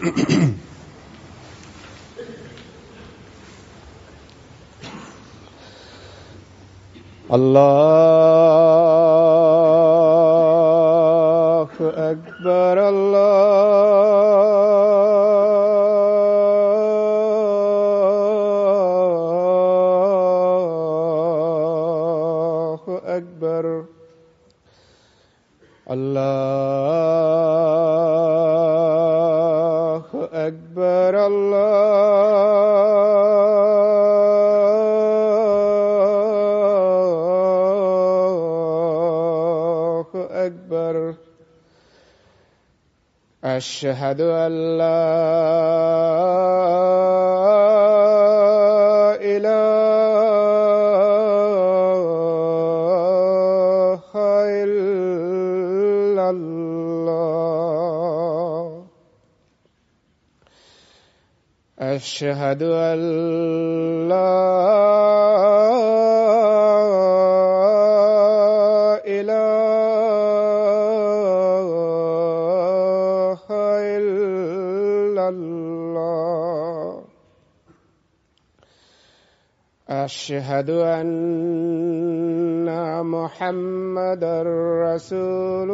الله أكبر الله أكبر الله أكبر الله أكبر أشهد أن لا إله إلا الله أشهد أن لا إله إلا الله أشهد أن محمدًا رسول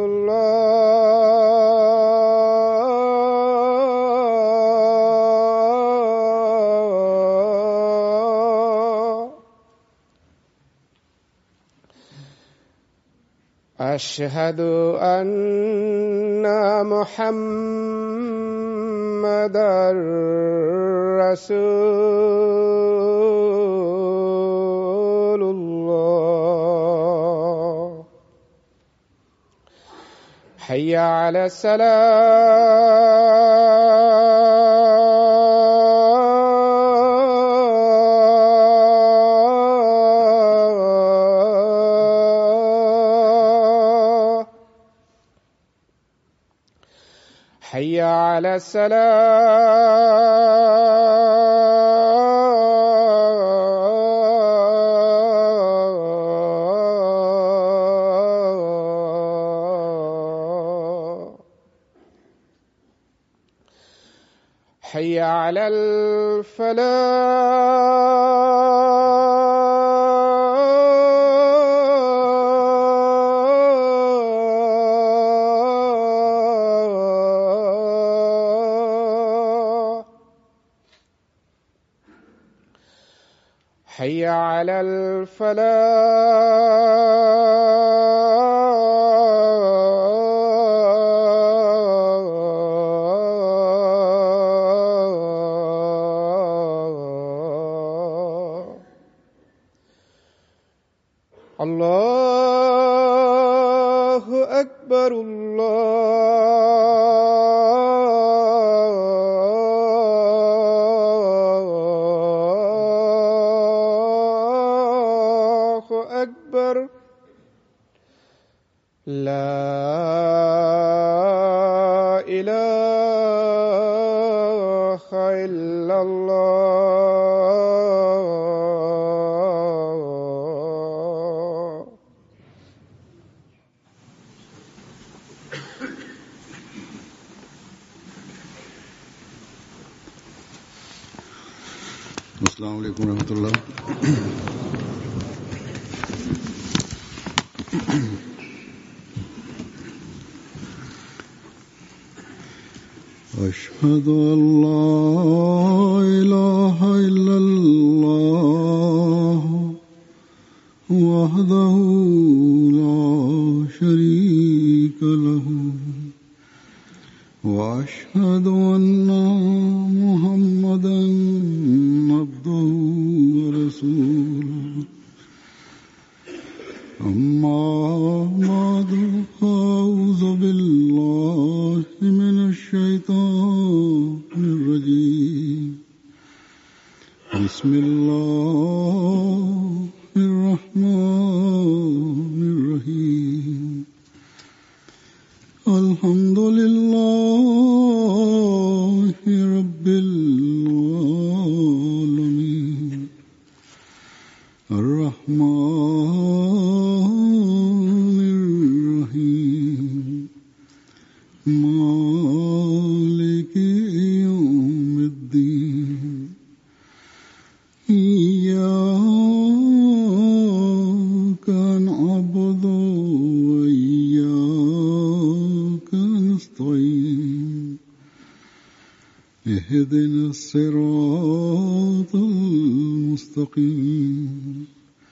الله أشهد أن محمدًا رسول الله حي على الصلاة حي على الصلاة حي على الفلاح حي على الفلاح الله أكبر الله أكبر لا إله إلا الله अस्सलाम वालेकुम रहमतुल्लाह। أشهد أن لا إله إلا الله وحده لا شريك له وأشهد أن محمدًا عبده ورسوله أما بعد فأعوذ بالله من الشيطان الرجيم بسم الله الرحمن الرحيم الحمد لله رب العالمين الرحمن الرحيم مالك اهدنا الصراط المستقيم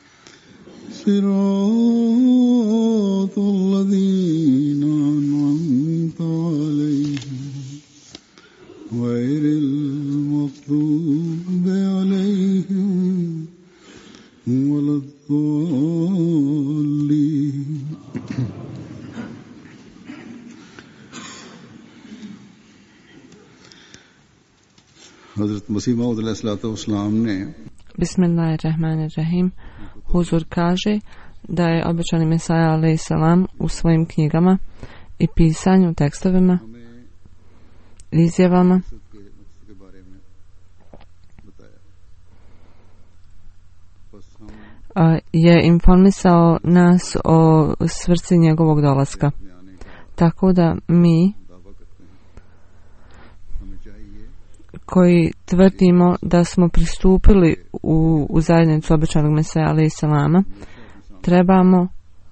صراط الذين أنعمت عليهم غير المغضوب عليهم ولا الضالين. حضرت مسیح موعود علیہ الصلوۃ والسلام نے Bismillahirrahmanirrahim. Huzur kaže da je obećani Mesaja alejhi selam u svojim knjigama i pisanju, tekstovima, izjavama je informisao nas o svrsi njegovog dolaska. Tako da mi koji tvrdimo da smo pristupili u zajednicu obećanog Mesaja alejhi selama, trebamo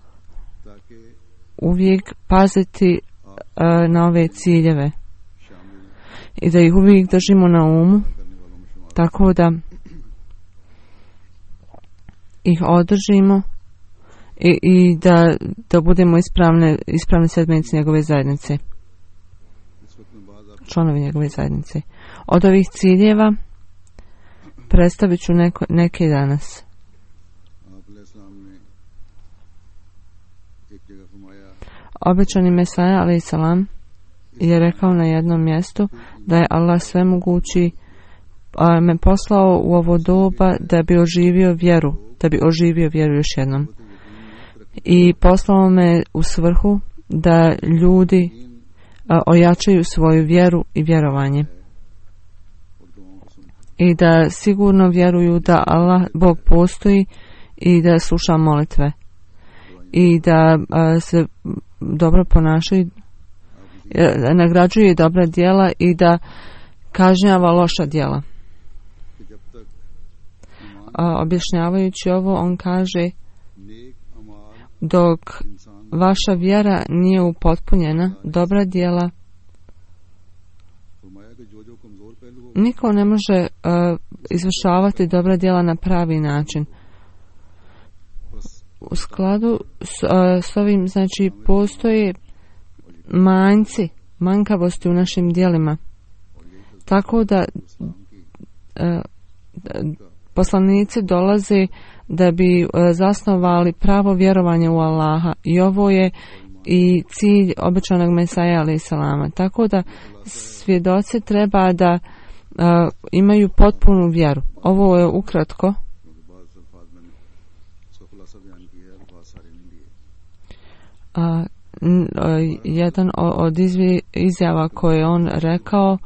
uvijek paziti na ove ciljeve i da ih uvijek držimo na umu, tako da ih održimo i da budemo ispravni sedmenici njegove zajednice, članovi njegove zajednice. Od ovih ciljeva predstavit ću neke danas. Obećani Mesaja alejhi selam je rekao na jednom mjestu da je Allah svemogući me poslao u ovo doba da bi oživio vjeru još jednom. I poslao me u svrhu da ljudi ojačaju svoju vjeru i vjerovanje. I da sigurno vjeruju da Allah, Bog, postoji i da sluša molitve. I da se dobro ponašaju, nagrađuje dobra djela i da kažnjava loša djela. Objašnjavajući ovo, on kaže: dok vaša vjera nije upotpunjena, dobra djela, niko ne može izvršavati dobra djela na pravi način. U skladu s ovim, znači, postoje manjkavosti u našim djelima. Tako da poslanici dolaze da bi zasnovali pravo vjerovanje u Allaha, i ovo je i cilj obećanog Mesaja alejhi selama. Tako da svjedoci treba da imaju potpunu vjeru. Ovo je ukratko jedan od izjava koje je on rekao,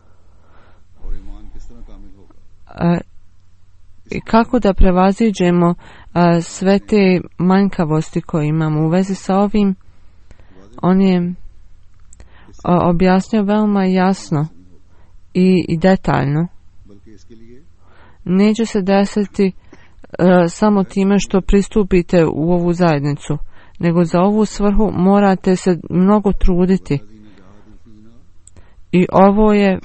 kako da prevaziđemo sve te manjkavosti koje imamo. U vezi sa ovim on je objasnio veoma jasno i detaljno. Neće se desiti samo time što pristupite u ovu zajednicu, nego za ovu svrhu morate se mnogo truditi. I ovo je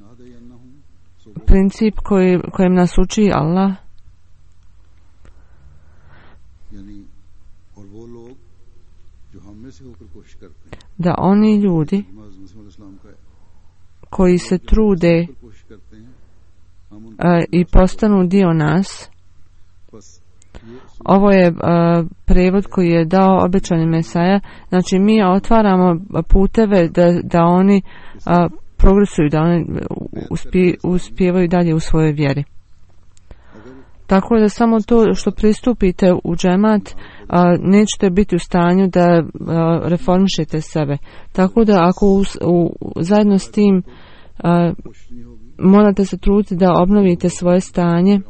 princip kojem nas uči Allah. Da oni ljudi koji se trude i postanu dio nas, ovo je prevod koji je dao obećani Mesaja, znači mi otvaramo puteve da oni progresuju, da oni uspijevaju dalje u svojoj vjeri. Tako da samo to što pristupite u džemat, nećete biti u stanju da reformišete sebe. Tako da ako zajedno s tim morate se truditi da obnovite svoje stanje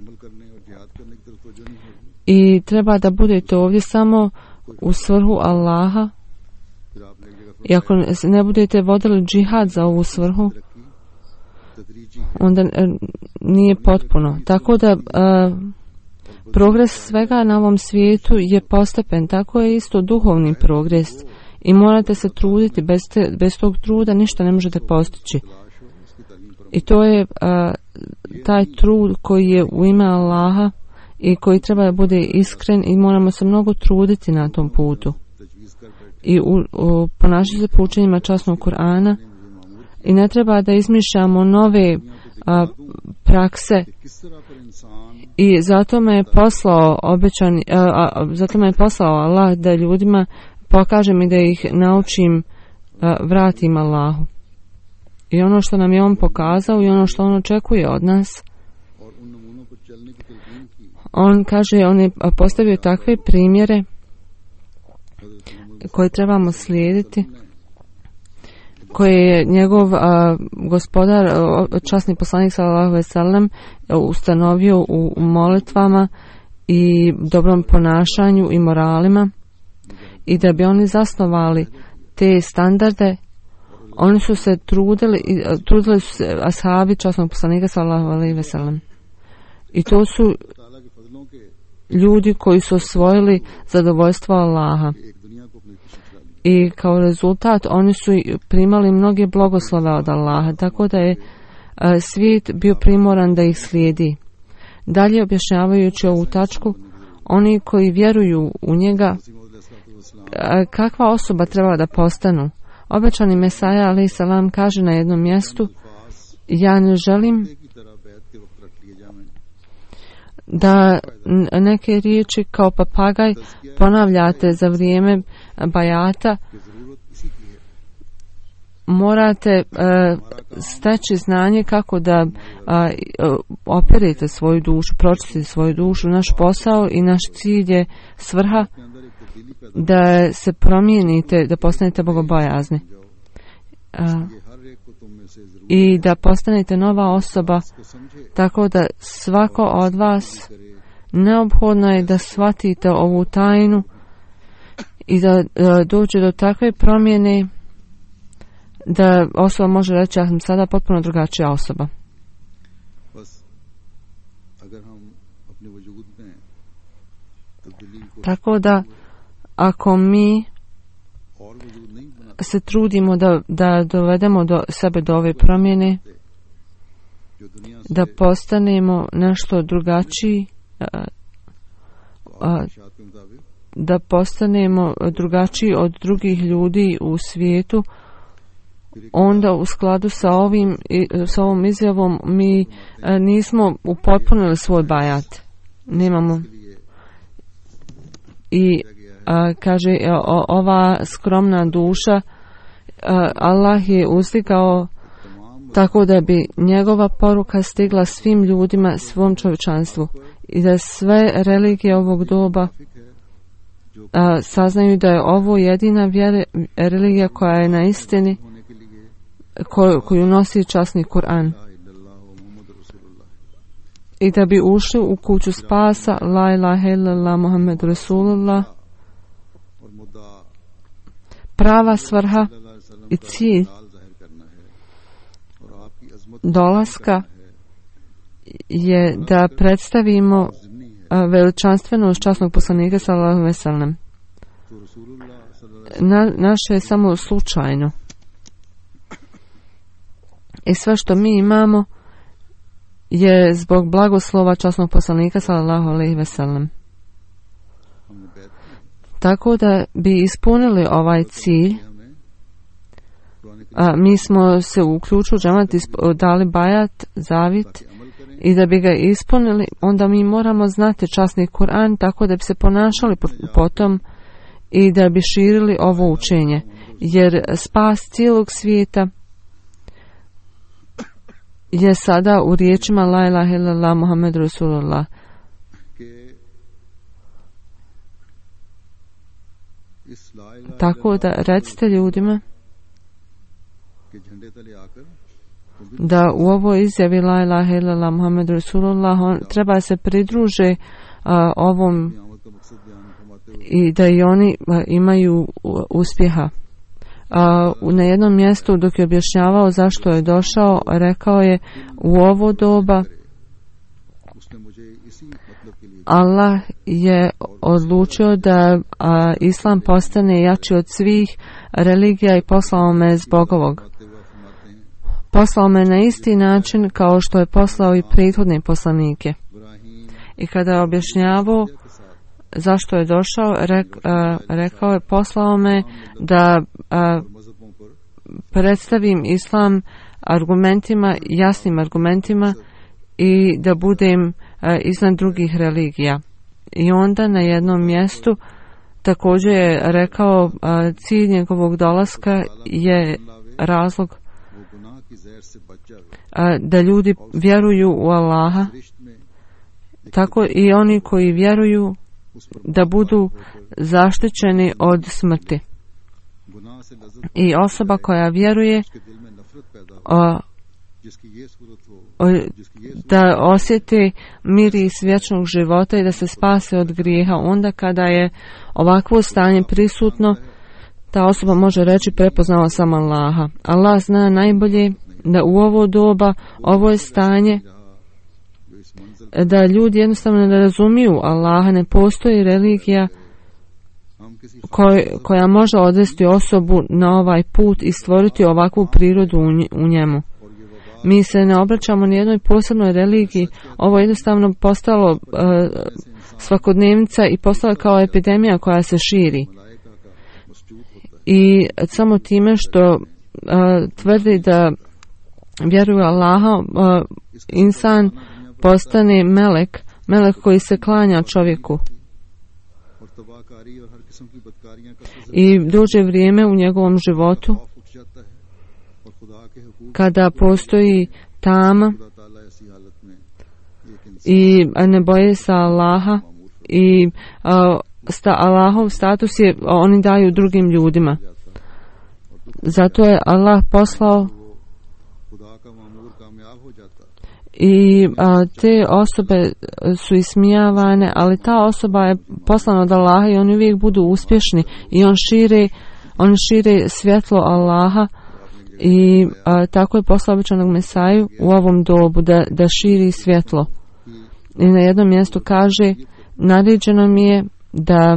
i treba da budete ovdje samo u svrhu Allaha, i ako ne budete vodili džihad za ovu svrhu, onda nije potpuno. Tako da progres svega na ovom svijetu je postepen, tako je isto duhovni progres i morate se truditi, bez tog truda ništa ne možete postići. I to je taj trud koji je u ime Allaha i koji treba da bude iskren i moramo se mnogo truditi na tom putu. I ponašati se po učenjima časnog Kur'ana i ne treba da izmišljamo nove prakse i zato me je poslao Allah da ljudima pokažem i da ih naučim vratim Allahu. I ono što nam je on pokazao i ono što on očekuje od nas. On kaže, on je postavio takve primjere koje trebamo slijediti, koje je njegov gospodar, časni poslanik sallallahu alejhi ve sellem, ustanovio u molitvama i dobrom ponašanju i moralima, i da bi oni zasnovali te standarde, oni su se trudili su se ashabi časnog poslanika sallallahu alejhi ve sellem. I to su ljudi koji su osvojili zadovoljstvo Allaha. I kao rezultat oni su primali mnoge blagoslove od Allaha, tako da je svijet bio primoran da ih slijedi. Dalje objašnjavajući ovu tačku, oni koji vjeruju u njega, kakva osoba treba da postanu? Obećani Mesaja alejhi selam kaže na jednom mjestu, ja ne želim da neke riječi kao papagaj ponavljate za vrijeme bajata. Morate steći znanje kako da operete svoju dušu, pročistite svoju dušu. Naš posao i naš cilj je svrha da se promijenite, da postanete bogobojazni i da postanete nova osoba, tako da svako od vas neophodno je da shvatite ovu tajnu i da dođe do takve promjene da osoba može reći, ja sam sada potpuno drugačija osoba. Tako da ako mi se trudimo da dovedemo do sebe do ove promjene, da postanemo nešto drugačiji, da postanemo drugačiji od drugih ljudi u svijetu, onda u skladu sa ovom izjavom mi nismo upotpunili svoj bajat. Nemamo. I kaže, ova skromna duša Allah je uzdigao tako da bi njegova poruka stigla svim ljudima, svom čovječanstvu, i da sve religije ovog doba saznaju da je ovo jedina religija koja je na istini, koju nosi časni Kur'an, i da bi ušli u kuću spasa, la ilaha illallah Muhammed Rasulullah. Prava svrha i cilj dolaska je da predstavimo veličanstvenost časnog poslanika sallallahu alejhi ve sellem. Naše je samo slučajno. I sve što mi imamo je zbog blagoslova časnog poslanika sallallahu alejhi ve sellem. Tako da bi ispunili ovaj cilj, mi smo se u ključu džemat dali bajat, zavit, i da bi ga ispunili, onda mi moramo znati časni Kur'an tako da bi se ponašali potom i da bi širili ovo učenje. Jer spas cijelog svijeta je sada u riječima la ilaha illallah Muhammed Rasulullah. Tako da recite ljudima da u ovoj izjavi la ilaha illallah Muhammed Rasulullah treba se pridruže ovom i da i oni imaju uspjeha. Na jednom mjestu dok je objašnjavao zašto je došao, rekao je, u ovo doba Allah je odlučio da Islam postane jači od svih religija i poslao me zbog ovog. poslao me na isti način kao što je poslao i prethodne poslanike. I kada je objašnjavao zašto je došao, rekao je, poslao me da predstavim islam argumentima, jasnim argumentima i da budem iznad drugih religija. I onda na jednom mjestu također je rekao cilj njegovog dolaska je razlog da ljudi vjeruju u Allaha, tako i oni koji vjeruju da budu zaštićeni od smrti. I osoba koja vjeruje da osjeti miris vječnog života i da se spase od grijeha, onda kada je ovakvo stanje prisutno, ta osoba može reći prepoznala sam Allaha. Allah zna najbolje da u ovo doba, ovo je stanje, da ljudi jednostavno ne razumiju Allaha, ne postoji religija koja može odvesti osobu na ovaj put i stvoriti ovakvu prirodu u njemu. Mi se ne obraćamo ni jednoj posebnoj religiji, ovo je jednostavno postalo svakodnevnica i postala kao epidemija koja se širi. I samo time što tvrdi da vjeruje Allaha, insan postane melek koji se klanja čovjeku. I dođe vrijeme u njegovom životu kada postoji tama i ne boje se Allaha i Allahov status je oni daju drugim ljudima. Zato je Allah poslao i te osobe su ismijavane, ali ta osoba je poslana od Allaha i oni uvijek budu uspješni i on šire svjetlo Allaha i tako je poslao običanog Mesaju u ovom dobu da širi svjetlo. I na jednom mjestu kaže, naređeno mi je da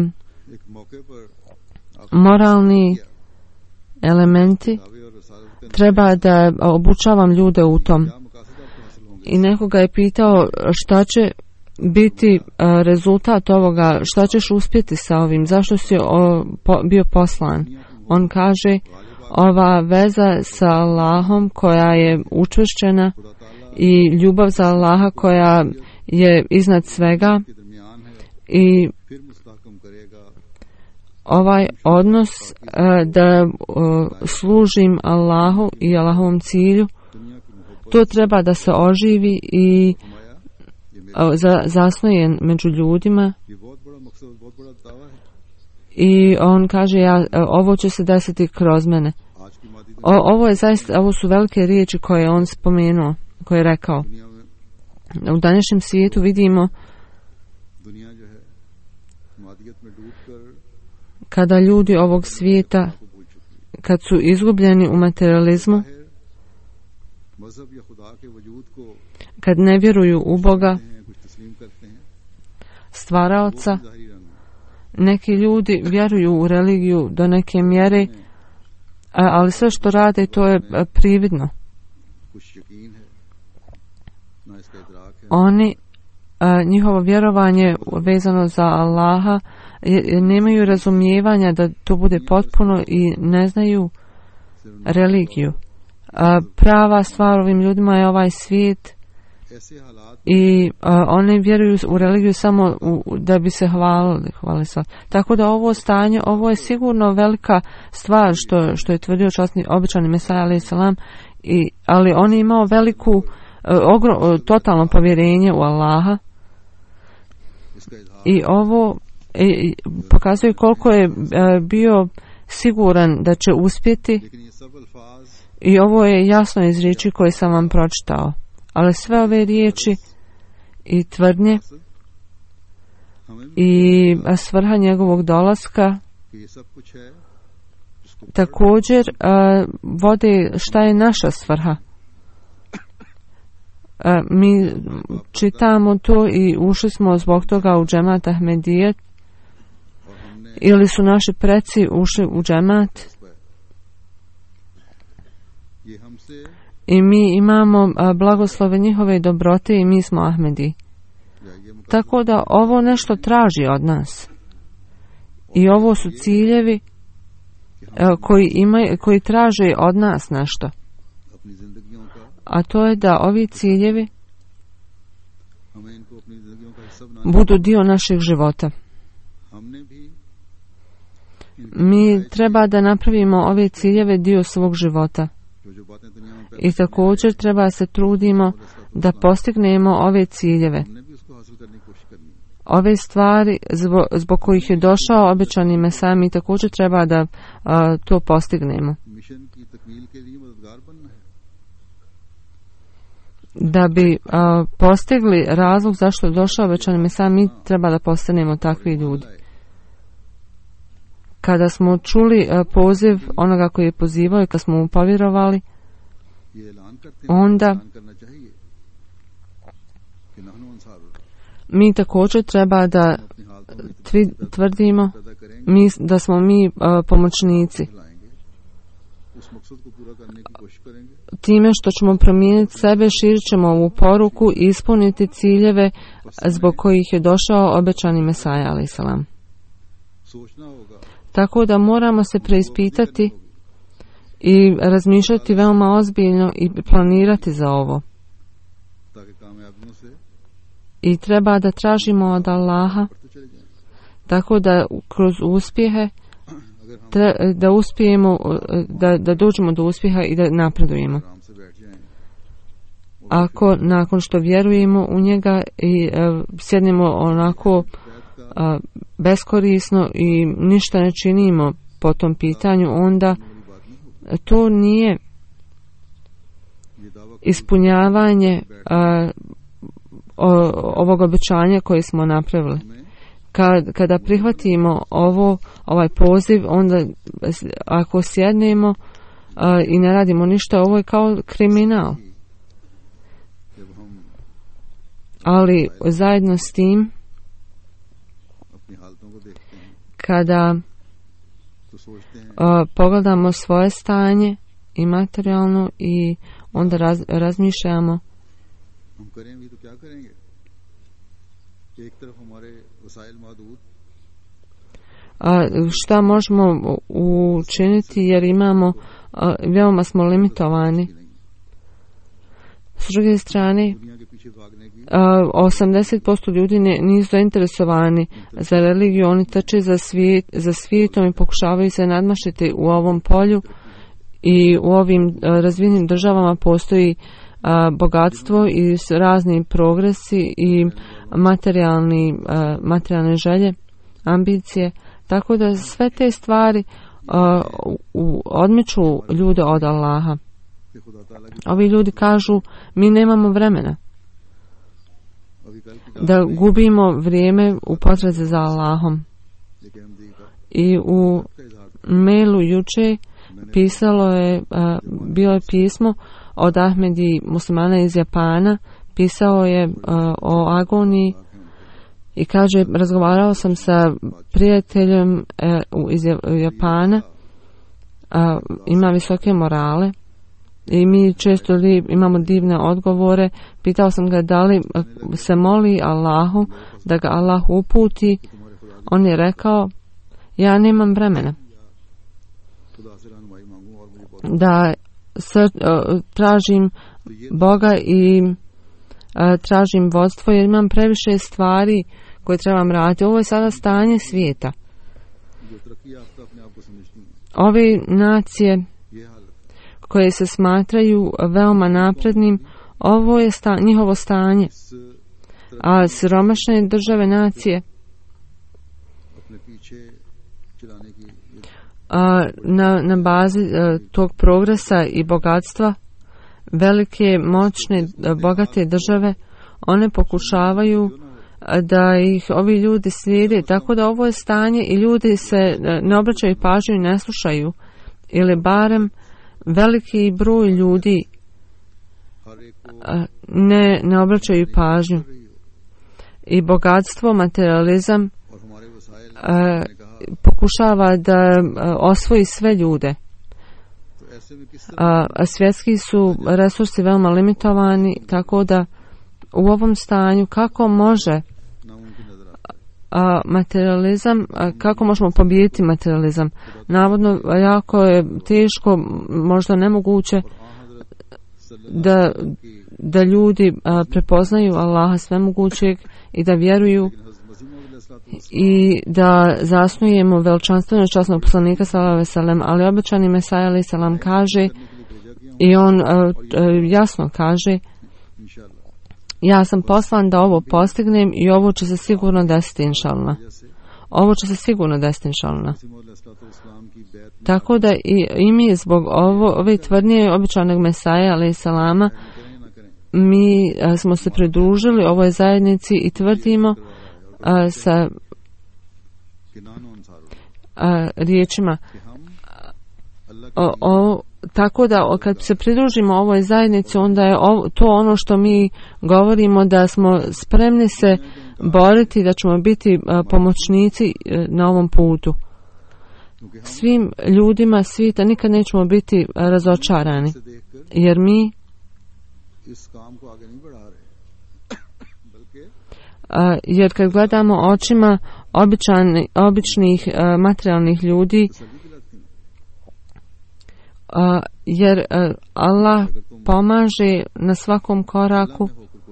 moralni elementi treba da obučavam ljude u tom. I nekoga je pitao šta će biti rezultat ovoga, šta ćeš uspjeti sa ovim, zašto si bio poslan. On kaže, ova veza sa Allahom koja je učvršćena i ljubav za Allaha koja je iznad svega i ovaj odnos da služim Allahu i Allahovom cilju, to treba da se oživi i zasnoje među ljudima. I on kaže, ovo će se desiti kroz mene. Ovo su velike riječi koje on spomenuo, koje je rekao. U današnjem svijetu vidimo kada ljudi ovog svijeta, kad su izgubljeni u materializmu, kad ne vjeruju u Boga, stvaraoca, neki ljudi vjeruju u religiju do neke mjere, ali sve što rade to je prividno. Oni, njihovo vjerovanje vezano za Allaha, nemaju razumijevanja da to bude potpuno i ne znaju religiju. Prava stvar ovim ljudima je ovaj svijet i oni vjeruju u religiju samo da bi se hvalili se. Tako da ovo stanje, ovo je sigurno velika stvar što je tvrdio časni običani Mesaja alejhi selam, ali on je imao veliku totalno povjerenje u Allaha i ovo pokazuje koliko je bio siguran da će uspjeti i ovo je jasno iz riječi koje sam vam pročitao. Ali sve ove riječi i tvrdnje i svrha njegovog dolaska također vode šta je naša svrha. Mi čitamo to i ušli smo zbog toga u džemat Ahmedijet, ili su naši preci ušli u džemat i mi imamo blagoslove njihove dobrote i mi smo Ahmedi. Tako da ovo nešto traži od nas. I ovo su ciljevi koji traže od nas nešto. A to je da ovi ciljevi budu dio našeg života. Mi treba da napravimo ove ciljeve dio svog života. I također treba se trudimo da postignemo ove ciljeve. Ove stvari zbog kojih je došao obećani Mesija, mi također treba da to postignemo. Da bi postigli razlog zašto je došao obećani Mesija, mi treba da postanemo takvi ljudi. Kada smo čuli poziv onoga koji je pozivao i kada smo mu povjerovali, onda mi također treba da tvrdimo da smo mi pomoćnici. Time što ćemo promijeniti sebe, širit ćemo ovu poruku i ispuniti ciljeve zbog kojih je došao obećani Mesija alejhi selam. Tako da moramo se preispitati i razmišljati veoma ozbiljno i planirati za ovo. I treba da tražimo od Allaha tako da kroz uspjehe da uspijemo, da dođemo do uspjeha i da napredujemo. Ako nakon što vjerujemo u njega i sjednemo onako beskorisno i ništa ne činimo po tom pitanju, onda to nije ispunjavanje ovog obećanja koje smo napravili. Kada prihvatimo ovaj poziv, onda ako sjednemo i ne radimo ništa, ovo je kao kriminal. Ali zajedno s tim, kada pogledamo svoje stanje i materijalno i onda razmišljamo šta možemo učiniti, jer imamo veoma smo limitovani. S druge strane, 80% ljudi nisu zainteresovani za religiju, oni trče za svijetom i pokušavaju se nadmašiti u ovom polju, i u ovim razvijenim državama postoji bogatstvo i razni progresi i materijalne želje, ambicije, tako da sve te stvari odmiču ljude od Allaha. Ovi ljudi kažu, mi nemamo vremena da gubimo vrijeme u potrazi za Allahom. I u mailu juče bilo je pismo od Ahmedi muslimana iz Japana, pisao je o agoniji i kaže, razgovarao sam sa prijateljem iz Japana, ima visoke morale i mi često imamo divne odgovore. Pitao sam ga da li se moli Allahu da ga Allah uputi. On je rekao, ja nemam vremena da tražim Boga i tražim vodstvo, jer imam previše stvari koje trebam raditi. Ovo je sada stanje svijeta. Ove nacije koje se smatraju veoma naprednim, ovo je njihovo stanje. A siromašne države, nacije, na bazi tog progresa i bogatstva, velike, moćne, bogate države, one pokušavaju da ih ovi ljudi slijede, tako da ovo je stanje i ljudi se ne obraćaju pažnju i ne slušaju, ili barem veliki broj ljudi ne obraćaju pažnju. I bogatstvo, materializam pokušava da osvoji sve ljude. svjetski su resursi veoma limitovani, tako da u ovom stanju kako može materializam, kako možemo pobijediti materializam? Navodno jako je teško, možda nemoguće da ljudi prepoznaju Allaha svemogućeg i da vjeruju i da zasnujemo veličanstvenog časnog poslanika sallallahu alejhi ve sellem, ali obećani Mesaja alejhi selam kaže i on jasno kaže: ja sam poslan da ovo postignem i ovo će se sigurno desiti inšallah. Ovo će se sigurno desiti inšallah. Tako da i mi zbog ove tvrdnje obećanog Mesaja alejhi selama mi smo se pridružili ovoj zajednici i tvrdimo sa riječima tako da kad se pridružimo ovoj zajednici, onda je to ono što mi govorimo, da smo spremni se boriti, da ćemo biti pomoćnici na ovom putu. Svim ljudima svijeta nikad nećemo biti razočarani, jer mi jer kad gledamo očima običnih materijalnih ljudi, jer Allah pomaže na svakom koraku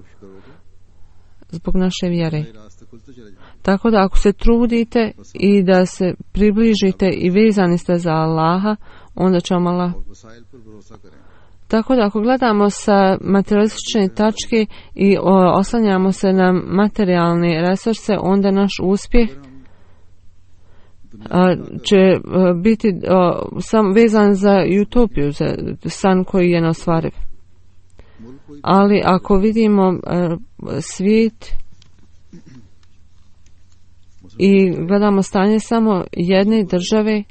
zbog naše vjere. Tako da ako se trudite i da se približite i vezani ste za Allaha, onda će vam Allah. Tako da ako gledamo sa materialistične tačke i oslanjamo se na materijalne resurse, onda naš uspjeh će biti sam vezan za utopiju, za san koji je neostvariv. Ali ako vidimo svijet i gledamo stanje samo jedne države,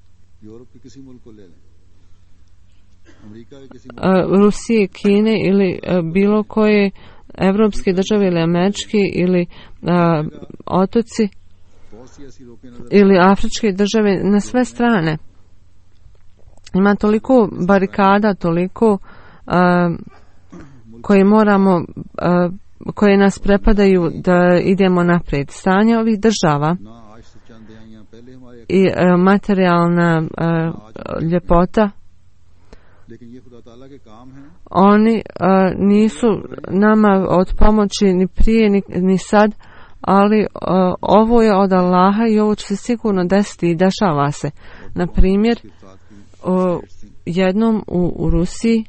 Rusije, Kine ili bilo koje evropske države ili američke ili otoci ili afričke države, na sve strane ima toliko barikada, toliko koje moramo koje nas prepadaju da idemo naprijed. Stanje ovih država i materijalna ljepota, oni nisu nama od pomoći ni prije ni sad, ali ovo je od Allaha i ovo će se sigurno desiti i dešava se. Na primjer, jednom u Rusiji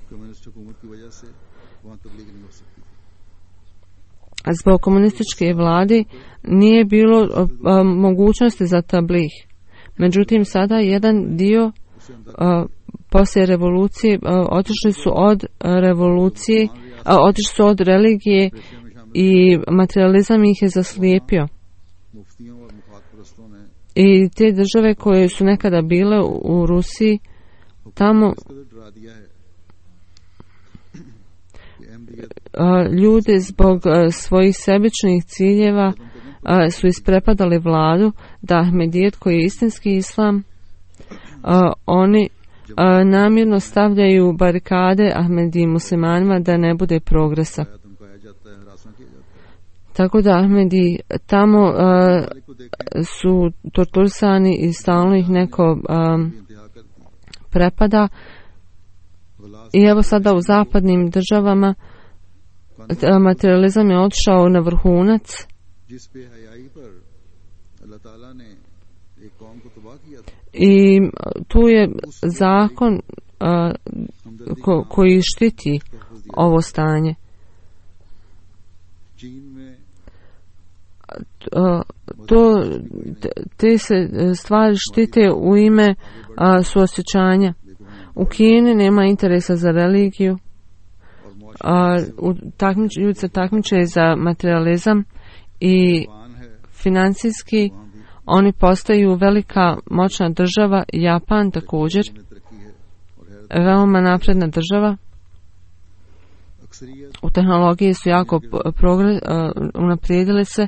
zbog komunističke vlade nije bilo mogućnosti za tablih. Međutim, sada jedan dio poslije revolucije otišli su od revolucije, otišli su od religije i materializam ih je zaslijepio. I te države koje su nekada bile u Rusiji, tamo ljudi zbog svojih sebičnih ciljeva su isprepadali vladu, da Ahmedijet koji je istinski islam, oni namjerno stavljaju barikade Ahmedi muslimanima da ne bude progresa. Tako da Ahmedi tamo su torturisani i stalno ih neko prepada. I evo sada u zapadnim državama materializam je otišao na vrhunac i tu je zakon koji štiti ovo stanje. Te se stvari štite u ime suosjećanja. U Kini nema interesa za religiju, ljudi se takmiče za materializam i financijski oni postaju velika moćna država. Japan također veoma napredna država, u tehnologiji su jako unaprijedili se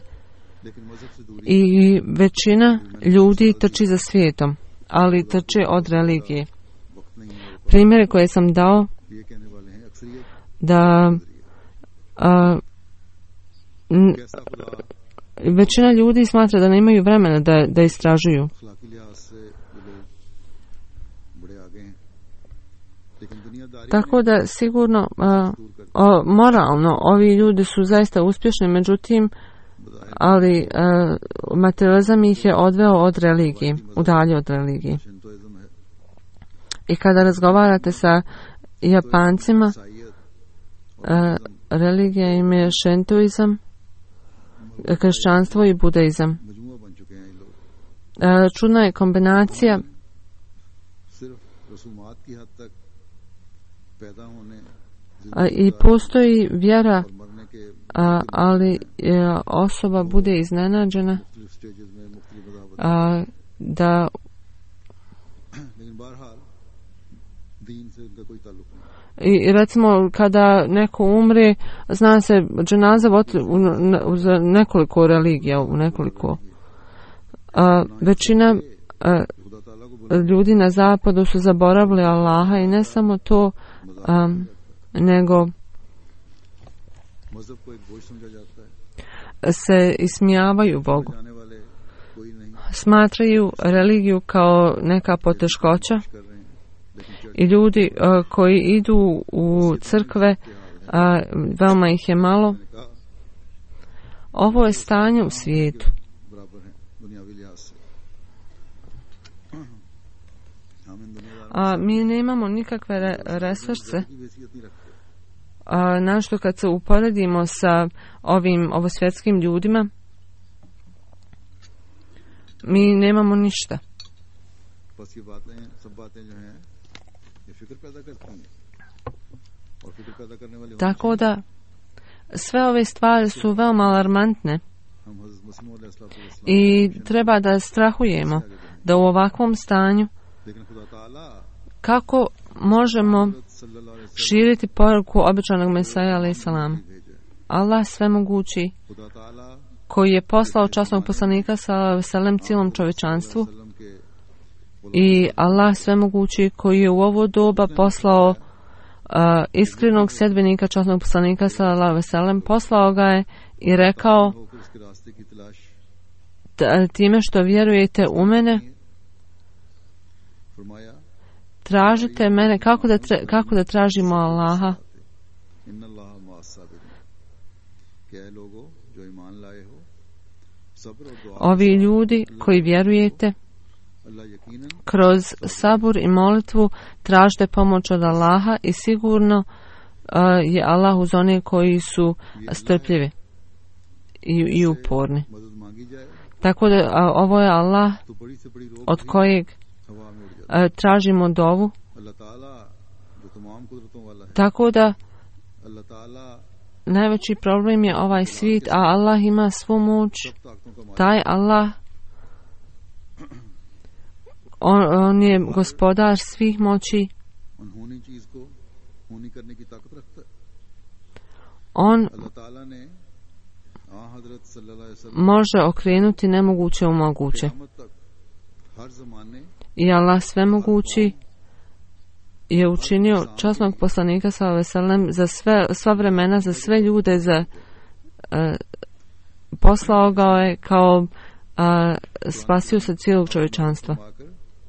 i većina ljudi trči za svijetom, ali trče od religije. primjere koje sam dao ये कहने वाले हैं अक्सरियत da कैसा खुदा većina ljudi smatra da nemaju vremena da istražuju. अखलाकी लिहाज से ये लोग बड़े आगे हैं लेकिन दुनियादारी Tako da sigurno moralno ovi ljudi su zaista uspješni, međutim ali materializam ih je odveo od religije, udalje od religije. शिंतोइज्म है I kada razgovarate sa Japancima, religija im je šintoizam, kršćanstvo i budeizam. मजमुआ बन चुके हैं ये लोग Čudna je kombinacija सिर्फ रसूमात की हद तक पैदा होने i postoji vjera, और मरने के ali osoba bude iznenađena मुख्तलिफ स्टेजेस में मुख्तलिफ मज़ाहब da लेकिन बहरहाल दीन से उनका कोई ताल्लुक नहीं i recimo kada neko umre, zna se dženaza za nekoliko religija, u nekoliko. Većina खुदा ताला को ljudi na zapadu su zaboravili Allaha i ne samo to, nego मजहब को एक बोझ समझा जाता है se ismijavaju Bogu. जाने वाले कोई नहीं Smatraju religiju kao neka poteškoća कर रहे हैं लेकिन i ljudi koji idu u crkve, veoma ih je malo. कहा Ovo je stanje u svijetu. बराबर है दुनियावी लिहाज से हम इन दुनियादारों Mi nemamo nikakve resurse, की हैसियत नहीं रखते našto kad se uporedimo sa ovim ovosvjetskim ljudima, mi nemamo ništa. बस ये सब बातें जो हैं ये फिक्र पैदा करती हैं और फिक्र पैदा करने वाले Tako da sve ove stvari su veoma alarmantne हम हज़रत मसीह मौद अलैहिस्सलाम i treba da strahujemo da u ovakvom stanju लेकिन खुदा ताला kako možemo सल्लल्लाहु अलैहि širiti poruku obećanog Mesaja alejhi selam. वसल्लम भेजा Allah svemogući, खुदा ताला koji je poslao časnog poslanika sa selem cijelom čovječanstvu, वसल्लम के i Allah svemogući koji je u ovo doba poslao iskrenog sedbenika časnog poslanika sallallahu alejhi ve sellem, poslao ga je i rekao होकर उसके रास्ते की तलाश time što vjerujete u mene, फरमाया tražite mene, kako da tražimo Allaha. इन्ना अल्लाह मअस साबिरीन कि ऐ लोगो जो ईमान लाए हो सब्र और दुआ Ovi ljudi koji vjerujete, अल्लाह यकीनन kroz sabur i molitvu tražite pomoć od Allaha i sigurno je Allah uz one koji su strpljivi i uporni. मदद मांगी जाए Tako da ovo je Allah तो बड़ी से बड़ी रोक od kojeg हवा में उड़ जाती tražimo dovu. अल्लाह ताला जो तमाम कुदरतों वाला है Tako da अल्लाह ताला najveći problem je ovaj svijet, a Allah ima svu moć. सब ताकतों का मालिक Taj Allah, on je gospodar svih moći. अनहोनी चीज को होनी करने की ताकत रखता है On अल्लाह ताला ने हजरत सल्लल्लाहु अलैहि वसल्लम može okrenuti nemoguće u moguće. क़यामत तक हर ज़माने I Allah svemogući je učinio časnog poslanika sallallahu alejhi ve sellem za sva vremena, za sve ljude, poslao ga je kao spasio se cijelog čovječanstva. पाकर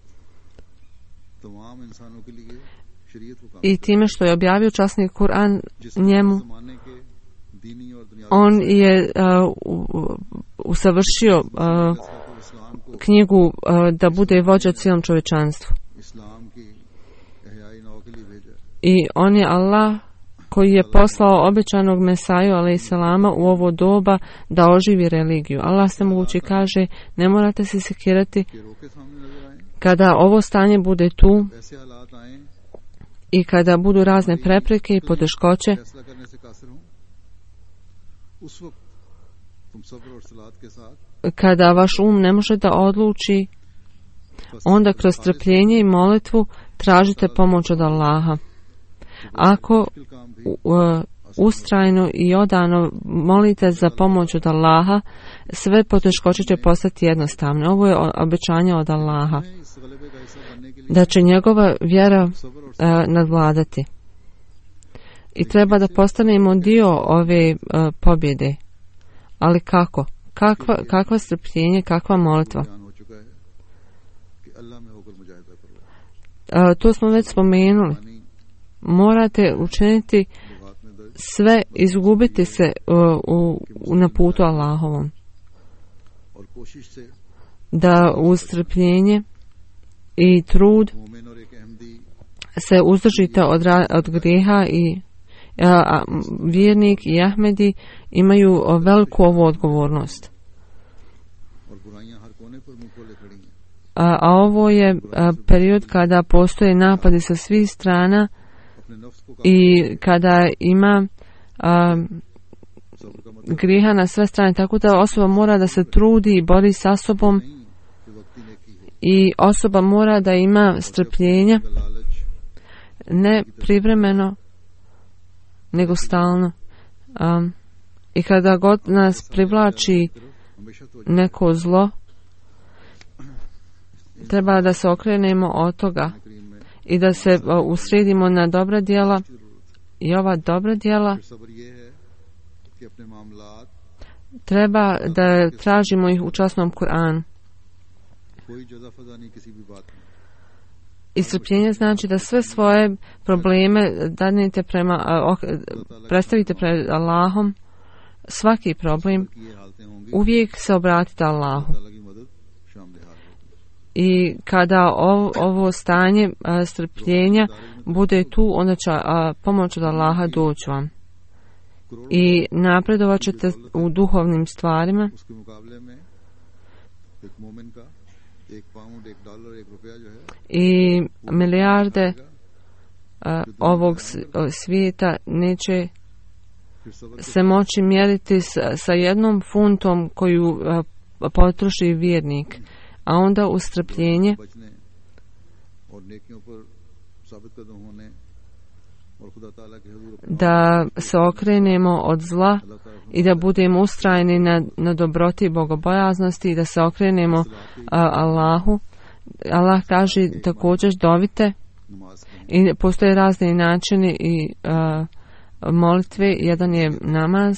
तमाम इंसानों के लिए शरीयत को काम I time što je objavio časni Kur'an njemu, ज़माने के दीनी और दुनियावी on je usavršio इस्लाम को knjigu da bude vođa cijelom čovječanstvu. इस्लाम की एहयाई नौ के लिए भेजा I on je Allah koji je poslao obećanog Mesaju alejselama u ovo doba da oživi religiju. Allah svemogući kaže, ne morate se sekirati कि रोके सामने नजर आए kada ovo stanje bude tu ऐसे हालात आए i kada budu razne prepreke i poteškoće, फैसला करने से कासिर हों उस वक्त तुम सब्र और सलात के साथ kada vaš ne može da odluči, onda kroz strpljenje i molitvu tražite pomoć od Allaha. Ako मुश्किल काम भी ustrajno i odano molite za pomoć od Allaha, sve poteškoće će postati jednostavne. Ovo je obećanje od Allaha, da će njegova vjera nadvladati. I treba da postanemo dio ove pobjede. Ali kako? Kakva strpljenje, kakva molitva? To smo već spomenuli. Morate učiniti sve, izgubiti se na putu Allahovom. Da uz strpljenje i trud se uzdržite od grijeha i vjernik i Ahmedi imaju veliku ovu odgovornost. A ovo je period kada postoje napadi sa svih strana i kada ima grijeha na sve strane, tako da osoba mora da se trudi i bori sa sobom i osoba mora da ima strpljenja, ne privremeno nego stalno. I kada god nas privlači neko zlo, treba da se okrenemo od toga i da se usredimo na dobra djela, i ova dobra djela treba da tražimo ih u časnom Kur'anu. I strpljenje znači da sve svoje probleme predstavite pred Allahom, svaki problem, uvijek se obratite Allahu. I kada ovo stanje strpljenja bude tu, onda će pomoć od Allaha doći vam. I napredovat ćete u duhovnim stvarima. I milijarde ovog svijeta neće se moći mjeriti sa jednom funtom koju potroši vjernik. A onda u strpljenje da se okrenemo od zla i da budemo ustrajni na dobroti i bogobojaznosti i da se okrenemo Allahu. Allah kaže također dovite i postoje razni načini i molitve. Jedan je namaz,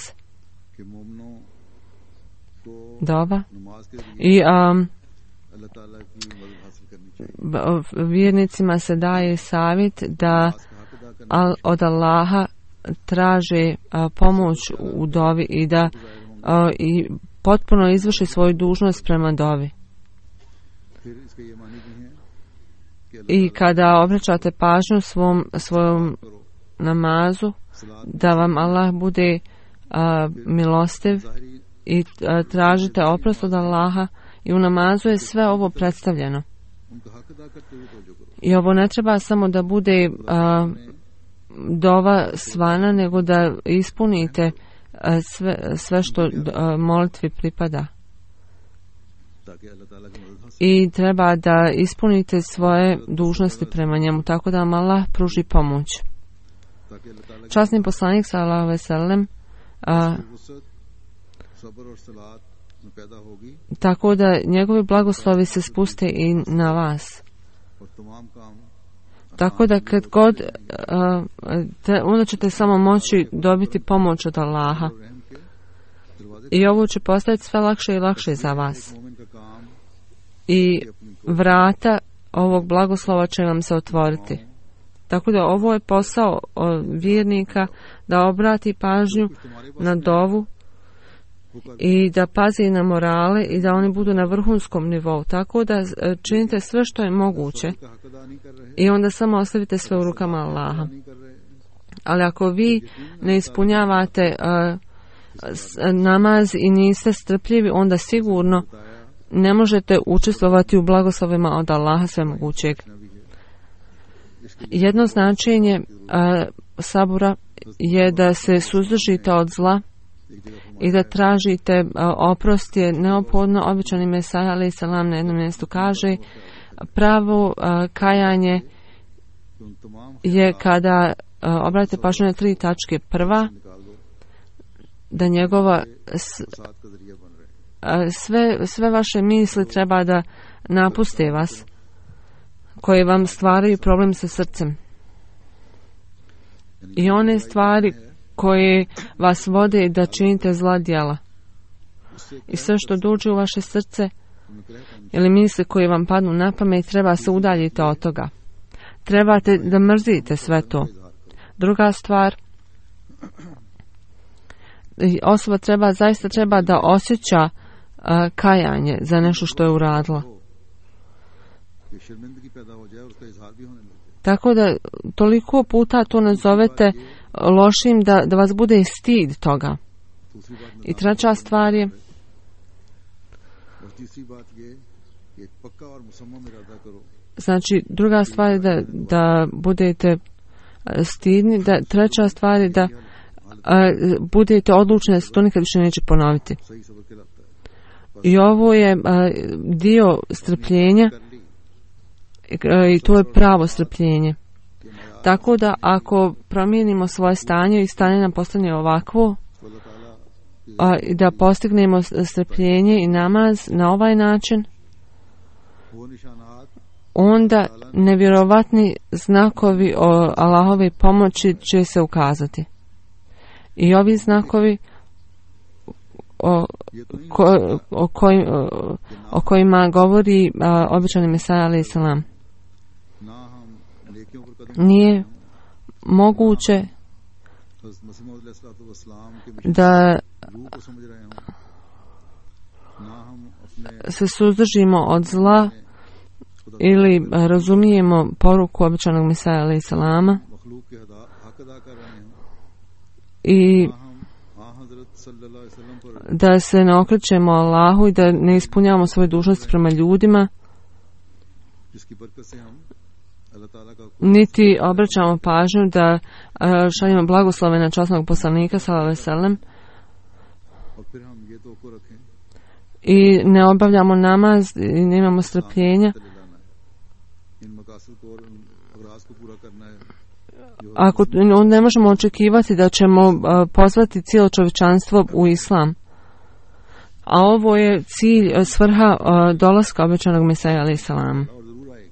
dova i vjernicima se daje savjet da od Allaha traže pomoć u dovi i da i potpuno izvrši svoju dužnost prema dovi. I kada obraćate pažnju svojom namazu, da vam Allah bude milostiv i tražite oprost od Allaha, i u namazu je sve ovo predstavljeno. I ovo ne treba samo da bude dova svana, nego da ispunite sve što molitvi pripada. I treba da ispunite svoje dužnosti prema njemu, tako da vam Allah pruži pomoć. Časni poslanik sallallahu alejhi ve sellem tako da njegovi blagoslovi se spuste i na vas. Tako da kad god onda ćete samo moći dobiti pomoć od Allaha. I ovo će postati sve lakše i lakše za vas. I vrata ovog blagoslova će vam se otvoriti. Tako da ovo je posao vjernika, da obrati pažnju na dovu i da pazi na morale i da oni budu na vrhunskom nivou. Tako da činite sve što je moguće i onda samo ostavite sve u rukama Allaha. Ali ako vi ne ispunjavate namaz i niste strpljivi, onda sigurno ne možete učestvovati u blagoslovima od Allaha svemogućeg. Jedno značenje sabura je da se suzdržite od zla i da tražite oprost je neophodno. Običani Mesija alejhi selam na jednom mjestu kaže pravo kajanje je kada obratite pažnju na 3 tačke. Prva, da njegova फसाद का जरिया बन रहे हैं। sve vaše misli treba da napuste vas, koje vam stvaraju problem sa srcem. I one stvari koje vas vode da činite zla djela. I sve što dođe u vaše srce ili misli koje vam padnu na pamet, treba se udaljiti od toga. Trebate da mrzite sve to. Druga stvar, osoba zaista treba da osjeća kajanje za nešto što je uradila. कि शर्मिंदगी पैदा हो जाए और उसका इजहार भी होने लगे। Tako da toliko puta to nazovete lošim da vas bude stid toga. दूसरी बात I treća stvar je, और तीसरी बात ये कि एक पक्का और मुसम्मम इरादा करो znači druga stvar je da budete stidni, treća stvar je da budete odlučni da se to nikad više neće ponoviti. सही सबक कहलाता है। I ovo je dio strpljenja i to je pravo strpljenje. Tako da ako promijenimo svoje stanje i stanje nam postane ovakvo, तो अल्लाह ताला i da postignemo strpljenje i namaz na ovaj način, वो निशानात onda nevjerovatni znakovi o Allahove pomoći će se ukazati. I ovi znakovi o kojima govori obećani Mesaja alejhi selam, ना हम नेकियों पर कदम nije moguće मसीह मौद अलैहिस्सलाम के da रूह को समझ रहे हों, ना हम अपने se suzdržimo od zla ili razumijemo poruku obećanog Mesaja alejhi selama मखलूक के हक अदा कर रहे हों, i ना हम हज़रत सल्लल्लाहु अलैहि वसल्लम पर da se ne okrećemo Allahu i da ne ispunjavamo svoje dužnosti prema ljudima, जिसकी बरकत से हम अल्लाह ताला का niti obraćamo pažnju da šaljemo blagoslove na časnog poslanika sallallahu alejhi ve sellem और फिर हम ये तवक्को रखें i ne obavljamo namaz i nemamo strpljenja. लाना है, इन मकासद को और उन अगराज को पूरा करना है जो Ako onda ne možemo očekivati da ćemo pozvati cijelo čovječanstvo u islam. A ovo je cilj, svrha dolaska obećanog Mesaja alejhi selam. और जरूर आएगी,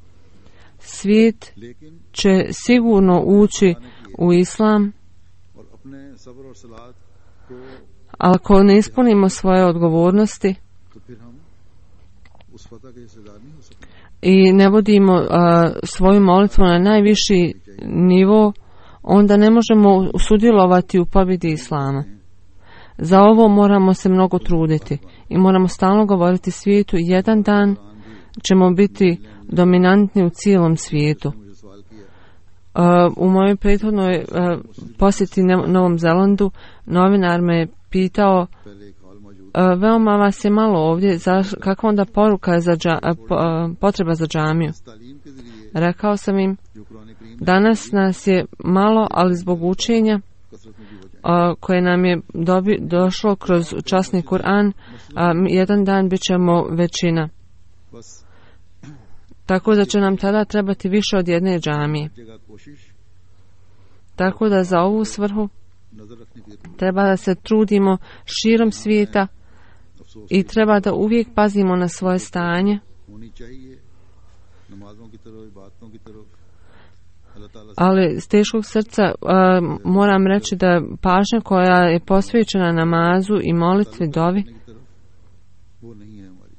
Svijet लेकिन će sigurno ući u islam, और अपने सब्र और सलात को ali ako ne ispunimo svoje odgovornosti तो फिर हम उस फतह के हिस्सेदार नहीं हो सकते। i ne vodimo svoju molitvu na najviši nivo, onda ne možemo sudjelovati u pobjedi islama. Za ovo moramo se mnogo truditi i moramo stalno govoriti svijetu, jedan dan ćemo biti dominantni u cijelom svijetu. मुझे सवाल किया U mojoj prethodnoj posjeti Novom Zelandu novinar me pitao, पहले एक हॉल मौजूद veoma vas je malo ovdje, kakva onda poruka je za potreba za džamiju? इस तालीम के जरिए Rekao sam im, जो कुरान करीम danas nas je malo, ali zbog učenja कसरत में भी हो जाए koje nam je došlo kroz časni Kur'an, jedan dan bit ćemo većina. बस Tako da će nam tada trebati više od jedne džamije. जगह कोशिश Tako da za ovu svrhu नजर रखने की जरूरत treba da se trudimo širom svijeta अफसोस i treba da uvijek pazimo na svoje stanje, होनी चाहिए नमाजों की तरफ इबादतों की तरफ अल्लाह ताला से ali s teškog srca moram reći da pažnja koja je posvećena namazu i molitvi dovi की तरफ वो नहीं है हमारी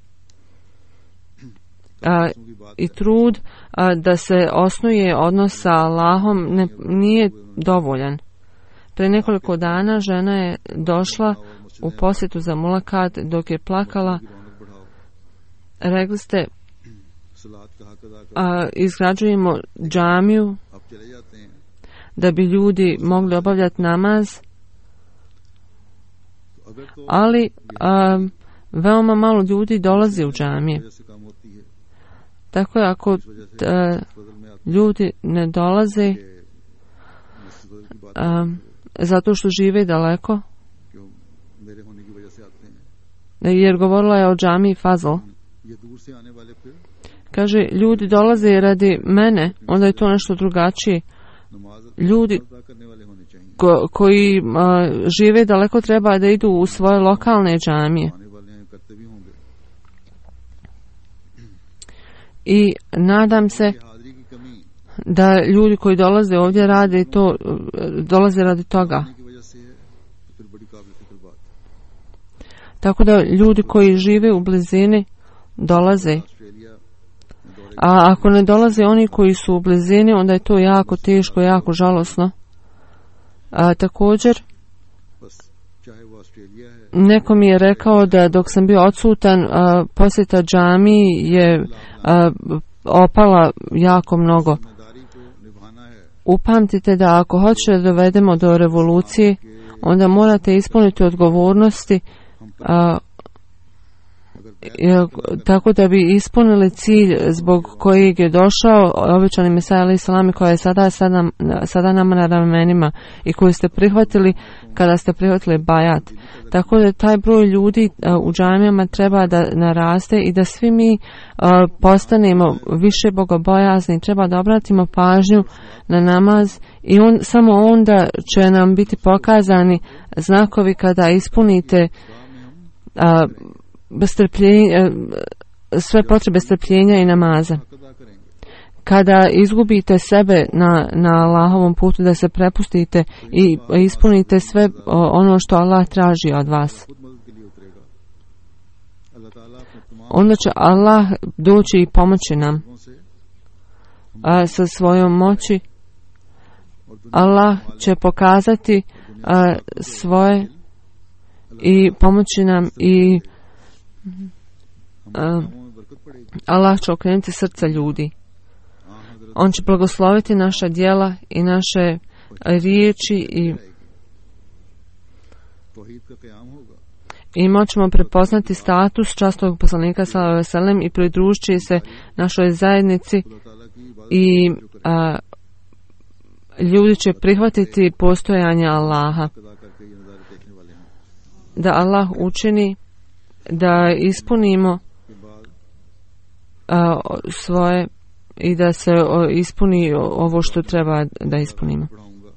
की बात i trud da se osnuje odnos sa Allahom nije dovoljan. Pre nekoliko dana žena je došla u posjetu za mulakat dok je plakala. की रौनक बढ़ाओ, Rekli ste, सलात का हक अदा करो। izgrađujemo džamiju आप चले जाते हैं da bi ljudi mogli obavljati namaz, तो अगर तो ali veoma malo ljudi dolazi u džamije. वजह से काम होती है, Tako je, ako इस वजह से फजल में आते ljudi ne dolaze हैं इस फजल की बात zato što žive daleko, क्यों मेरे होने की वजह से आते हैं। jer govorila je o džamiji Fazl. ये दूर से आने वाले फिर Kaže, ljudi dolaze radi mene, onda je to nešto drugačije. नमाज Ljudi अदा करने वाले होने चाहिए। koji žive daleko treba da idu u svoje lokalne džamije. I nadam se da ljudi koji dolaze ovdje rade to, dolaze radi toga. Tako da ljudi koji žive u blizini dolaze. A ako ne dolaze oni koji su u blizini, onda je to jako teško, jako žalosno. Također, neko mi je rekao da dok sam bio odsutan, posjeta džamiji je opala jako mnogo. Upamtite da ako hoćete da dovedemo do revolucije, onda morate ispuniti odgovornosti tako da bi ispunili cilj zbog kojeg je došao obećani Mesaja alejhi selam, koji je sada nama na ramenima i koji ste prihvatili kada ste prihvatili bajat. Tako da taj broj ljudi u džamijama treba da naraste i da svi mi postanemo više bogobojazni. Treba da obratimo pažnju na namaz i samo onda će nam biti pokazani znakovi kada ispunite sve potrebe strpljenja i namaza. Kada izgubite sebe na Allahovom putu, da se prepustite i ispunite sve ono što Allah traži od vas, onda će Allah doći i pomoći nam sa svojom moći. Allah će pokazati svoje i pomoći nam i Allah će okrenuti srca ljudi. On će blagosloviti naša djela i naše riječi i moćemo prepoznati status častovog poslanika sallallahu alejhi ve sellem i pridružiti se našoj zajednici i ljudi će prihvatiti postojanje Allaha. Da Allah učini da ispunimo svoje i da se ispuni ovo što treba da ispunimo.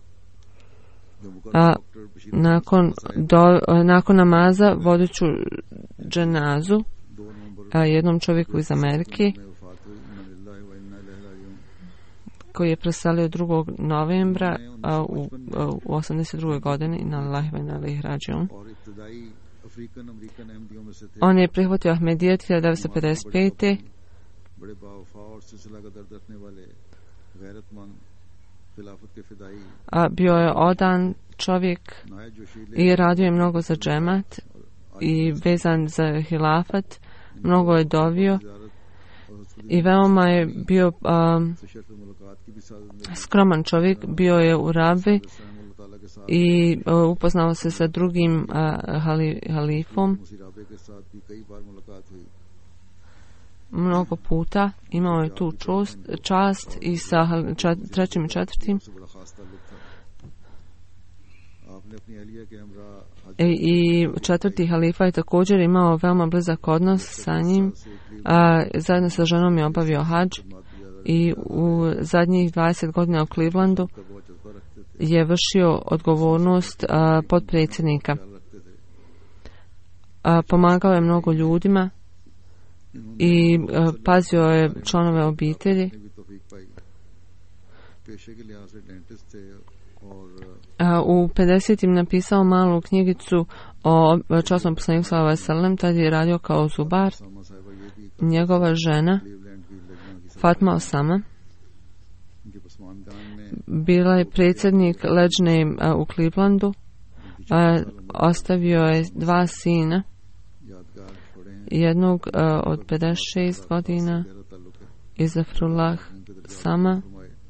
Nakon namaza vodit ću dženazu jednom čovjeku iz Amerike koji je preselio 2. novembra u 82. godini na Allahi wa inna ilaihi rađiun. On je prihvatio Ahmedijet 1955. Bio je odan čovjek i radio je mnogo za džemat i vezan za hilafat. Mnogo je dovio i veoma je bio skroman čovjek. Bio je u Rabi i upoznao se sa drugim halifom mnogo puta. Imao je tu čast i sa 3. i 4. I 4. halifa je također imao veoma blizak odnos sa njim. Zajedno sa ženom je obavio hadž i u zadnjih 20 godina u Clevelandu je vršio odgovornost potpredsjednika. Pomagao je mnogo ljudima i pazio je članove obitelji. U 50. napisao malu knjigicu o časnom poslaniku sallallahu alejhi ve sellem. Tad je radio kao zubar. Njegova žena Fatma Osama bila je predsjednik Led Name u Clevelandu. Ostavio je 2 sina, jednog od 56 godina i Zafrullah Sama.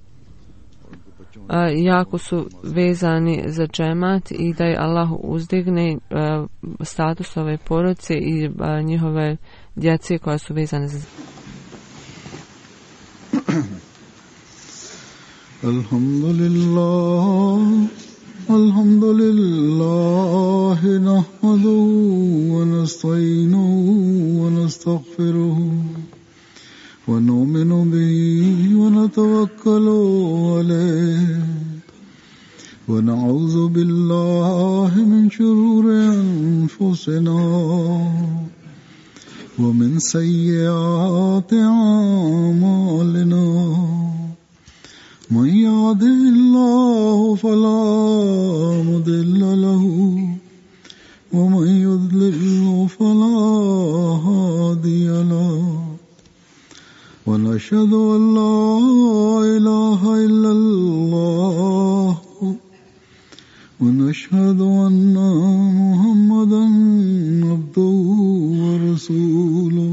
Jako su vezani za džemat i da je Allah uzdigne status ove porodice i njihove djece koja su vezane za Alhamdulillah nahmaduhu wa nasta'inuhu wa nastaghfiruhu wa nu'minu bihi wa natawakkalu alayhi ونعوذ بالله من شرور أنفسنا ومن سيئات أعمالنا من يهده الله فلا مضل له ومن يضلل فلا هادي له ونشهد أن لا إله إلا الله ونشهد أن محمدا عبده ورسوله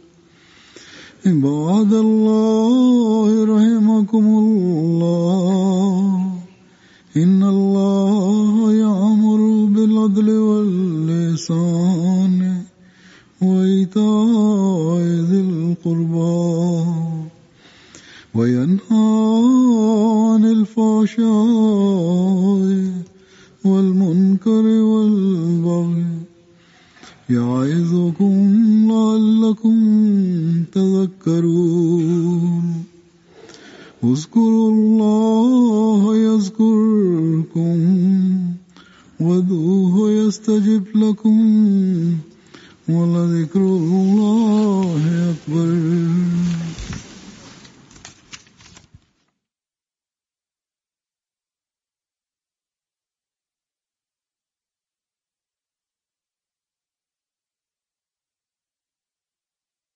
عباد الله رحمكم الله إن الله يأمر بالعدل والإحسان وإيتاء ذي القربى وينهى عن الفحشاء والمنكر والبغي يعظكم لعلكم تذكرون اذكروا الله يذكركم وادعوه يستجب لكم ولذكر الله